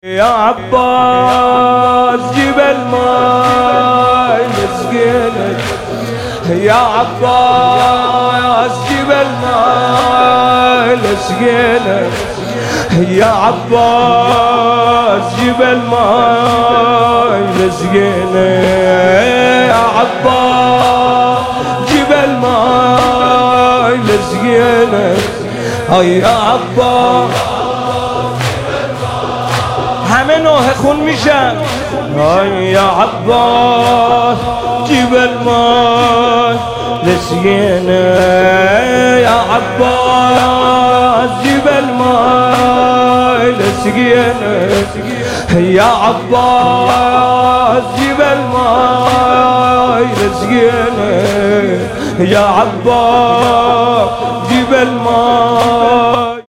يا عباس جبل ماي مسكينك، يا عباس جبل ماي مسكينك، يا عباس جبل ماي مسكينك، يا عباس جبل ماي مسكينك، يا عباس همنو هخون میشن. یا عباس جبل ماي نسينا، يا عباس جبل ماي نسينا، يا عباس جبل ماي نسينا، يا عباس جبل ماي